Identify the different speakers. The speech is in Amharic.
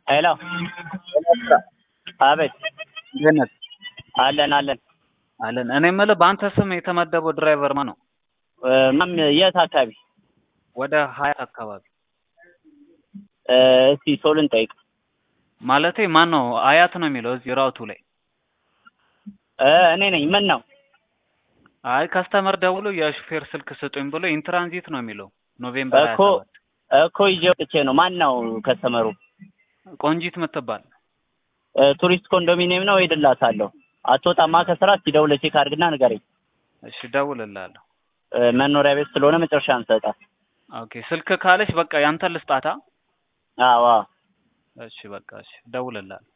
Speaker 1: ሄሎ አቤት
Speaker 2: ገነት
Speaker 1: አለን አለን
Speaker 2: አለን። እኔ የምልህ በአንተ ስም የተመደበው ድራይቨር ማን ነው?
Speaker 1: ማም የት አካባቢ?
Speaker 2: ወደ 20 አካባቢ።
Speaker 1: እስቲ ሶልን ጠይቅ።
Speaker 2: ማለቴ ማን ነው? አያት ነው የሚለው እዚህ ራውቱ ላይ።
Speaker 1: እኔ ነኝ። ምን ነው?
Speaker 2: አይ ከስተመር ደውሎ የሹፌር ስልክ ስጡኝ ብሎ ኢንትራንዚት ነው የሚለው ኖቬምበር
Speaker 1: እኮ
Speaker 2: 27
Speaker 1: እኮ ይዤ ወጥቼ ነው። ማን ነው ከስተመሩ?
Speaker 2: ቆንጂት የምትባል
Speaker 1: ቱሪስት ኮንዶሚኒየም ነው እሄድላታለሁ። አትወጣማ ከስራ። እስቲ ደውለህ ቼክ አድርግና ንገረኝ።
Speaker 2: እሺ እደውልልሃለሁ።
Speaker 1: መኖሪያ ቤት ስለሆነ መጨረሻ እንሰጣት።
Speaker 2: ኦኬ ስልክ ካለች በቃ ያንተ ልስጣታ።
Speaker 1: አዎ
Speaker 2: እሺ በቃ እሺ እደውልልሃለሁ።